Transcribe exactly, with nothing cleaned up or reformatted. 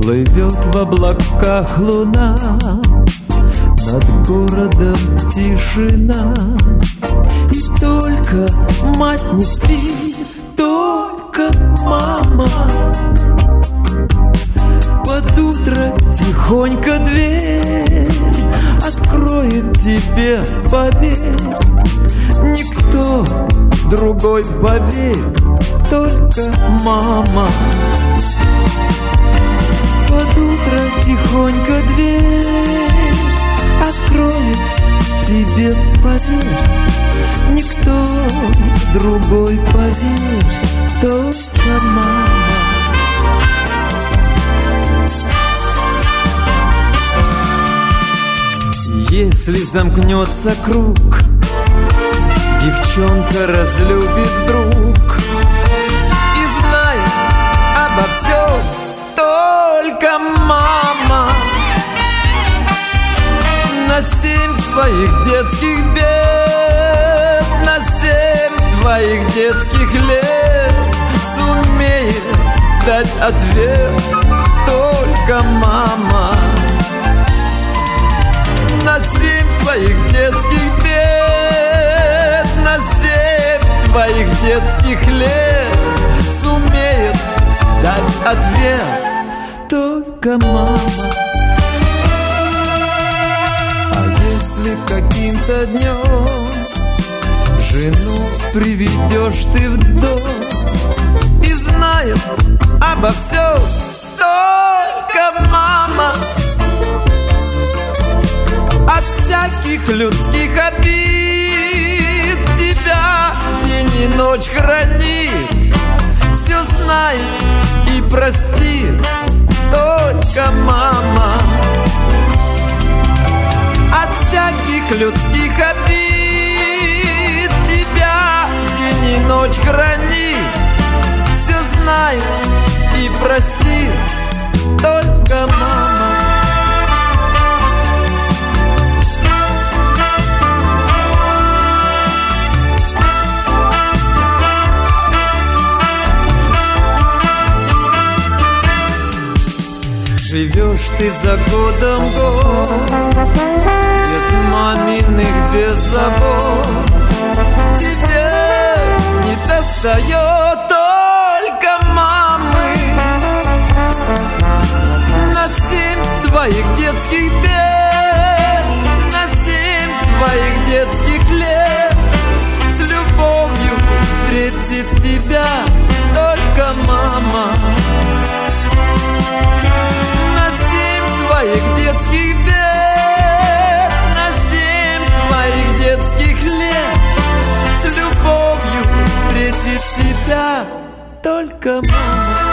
Плывет в облаках луна, над городом тишина, и только мать не спит, только мама. Под утро тихонько дверь откроет тебе, поверь. Никто другой, поверь, только мама. Под утро тихонько дверь откроет тебе, поверь. Никто другой, поверь, только мама. Если замкнется круг, девчонка разлюбит вдруг и знает обо всем только мама. На семь твоих детских бед, на семь твоих детских лет сумеет дать ответ только мама. На семь твоих детских бед, на семь твоих детских лет сумеет дать ответ только мама. А если каким-то днем жену приведешь ты в дом и знает обо всем только мама, от всяких людских обид тебя день и ночь хранит, все знает и простит только мама. От всяких людских обид тебя день и ночь хранит, все знает и простит только мама. Живешь ты за годом год, без маминых, без забот. Тебе не достает только мамы. На семь твоих детских бед, на семь твоих детских лет с любовью встретит тебя только мама. Твоих детских бед, на семь твоих детских лет с любовью встретит тебя только мама.